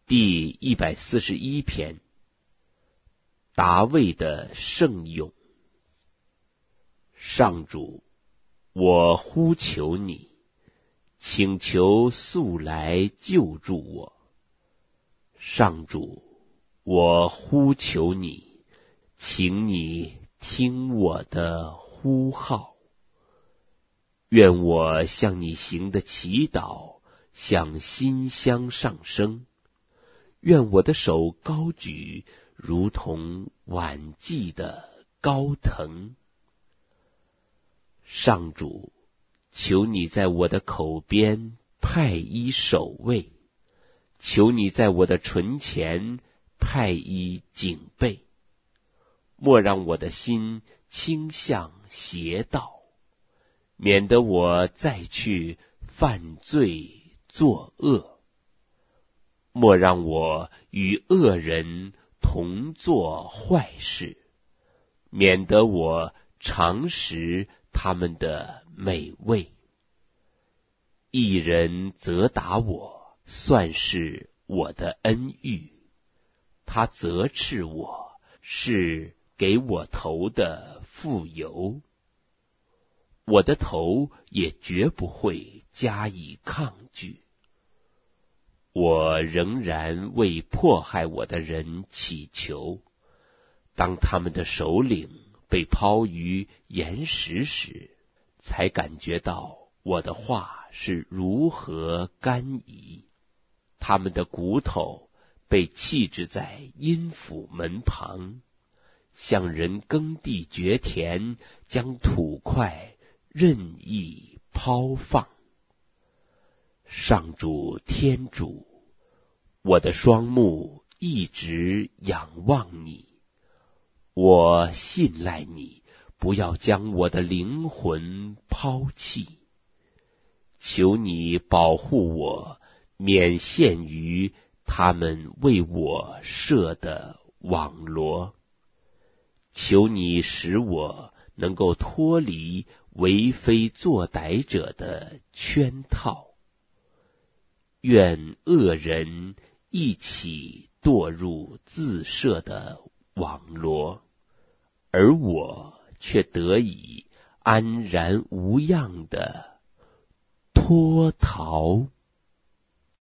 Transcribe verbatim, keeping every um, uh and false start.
第一百四十一篇，大卫的圣咏。上主，我呼求你，请求速来救助我。上主，我呼求你，请你听我的呼号。愿我向你行的祈祷像馨香上升，愿我的手高举，如同晚祭的高腾。上主，求你在我的口边派一守卫，求你在我的唇前派一警备，莫让我的心倾向邪道，免得我再去犯罪作恶。莫让我与恶人同做坏事，免得我常食他们的美味。一人责打我，算是我的恩遇；他责斥我，是给我头的傅油。我的头也绝不会加以抗拒。我仍然为迫害我的人祈求，当他们的首领被抛于岩石时，才感觉到我的话是如何甘怡。他们的骨头被弃置在阴府门旁，像人耕地掘田，将土块任意抛放。上主天主，我的双目一直仰望你，我信赖你，不要将我的灵魂抛弃。求你保护我，免陷于他们为我设的网罗。求你使我能够脱离为非作歹者的圈套。愿恶人一起堕入自设的网罗，而我却得以安然无恙地脱逃。